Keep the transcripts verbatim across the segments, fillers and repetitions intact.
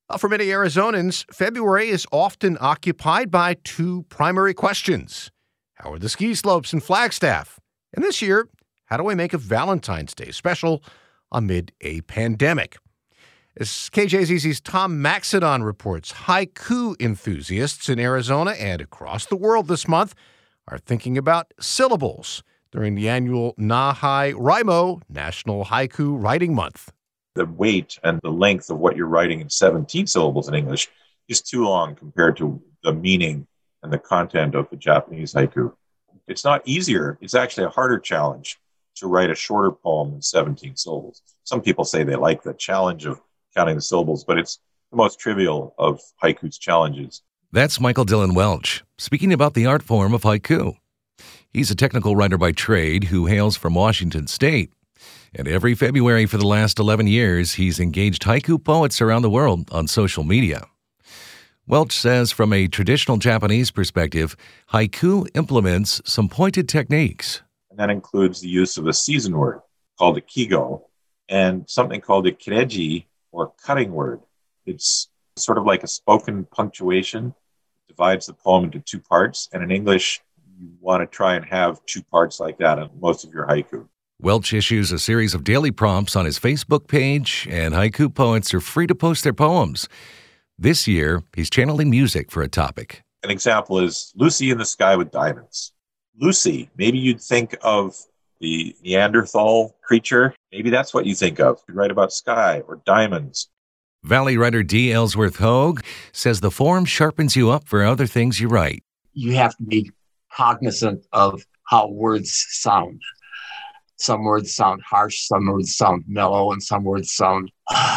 Well, for many Arizonans, February is often occupied by two primary questions. How are the ski slopes in Flagstaff? And this year, how do I make a Valentine's Day special amid a pandemic? As K J Z Z's Tom Maxedon reports, haiku enthusiasts in Arizona and across the world this month are thinking about syllables during the annual NaHaiWriMo National Haiku Writing Month. The weight and the length of what you're writing in seventeen syllables in English is too long compared to the meaning and the content of the Japanese haiku. It's not easier. It's actually a harder challenge to write a shorter poem in seventeen syllables. Some people say they like the challenge of counting the syllables, but it's the most trivial of haiku's challenges. That's Michael Dylan Welch, speaking about the art form of haiku. He's a technical writer by trade who hails from Washington State. And every February for the last eleven years, he's engaged haiku poets around the world on social media. Welch says from a traditional Japanese perspective, haiku implements some pointed techniques. And that includes the use of a season word called a kigo and something called a kireji, or cutting word. It's sort of like a spoken punctuation. It divides the poem into two parts. And in English, you want to try and have two parts like that in most of your haiku. Welch issues a series of daily prompts on his Facebook page, and haiku poets are free to post their poems. This year, he's channeling music for a topic. An example is Lucy in the Sky with Diamonds. Lucy, maybe you'd think of the Neanderthal creature. Maybe that's what you think of. You write about sky or diamonds. Valley writer D. Ellsworth Hogue says the form sharpens you up for other things you write. You have to be cognizant of how words sound. Some words sound harsh, some words sound mellow, and some words sound,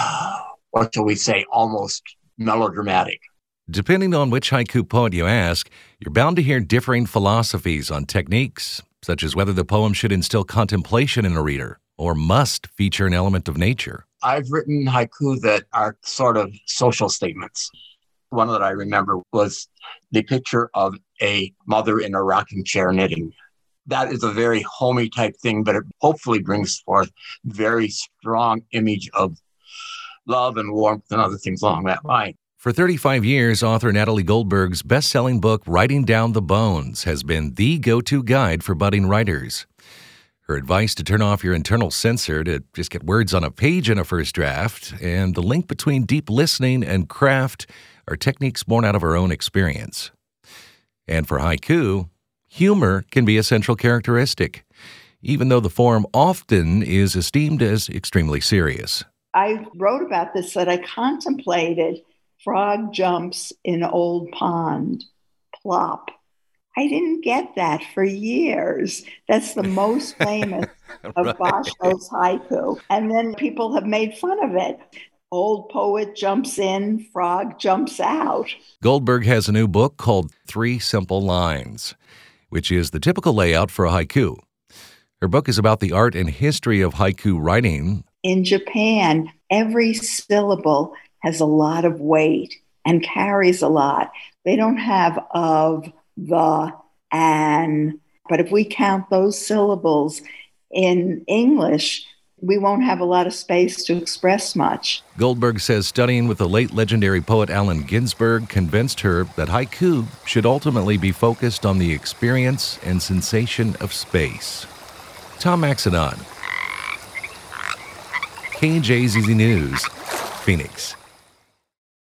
what shall we say, almost melodramatic. Depending on which haiku poet you ask, you're bound to hear differing philosophies on techniques, such as whether the poem should instill contemplation in a reader or must feature an element of nature. I've written haiku that are sort of social statements. One that I remember was the picture of a mother in a rocking chair knitting. That is a very homey type thing, but it hopefully brings forth very strong image of love and warmth and other things along that line. For thirty-five years, author Natalie Goldberg's best-selling book, Writing Down the Bones, has been the go-to guide for budding writers. Her advice to turn off your internal censor, to just get words on a page in a first draft, and the link between deep listening and craft are techniques born out of her own experience. And for haiku, humor can be a central characteristic, even though the form often is esteemed as extremely serious. I wrote about this, that I contemplated frog jumps in old pond, plop. I didn't get that for years. That's the most famous of Right. Basho's haiku. And then people have made fun of it. Old poet jumps in, frog jumps out. Goldberg has a new book called Three Simple Lines, which is the typical layout for a haiku. Her book is about the art and history of haiku writing. In Japan, every syllable has a lot of weight and carries a lot. They don't have of, the, and, but if we count those syllables in English, we won't have a lot of space to express much. Goldberg says studying with the late legendary poet Allen Ginsberg convinced her that haiku should ultimately be focused on the experience and sensation of space. Tom Maxedon, K J Z Z News, Phoenix.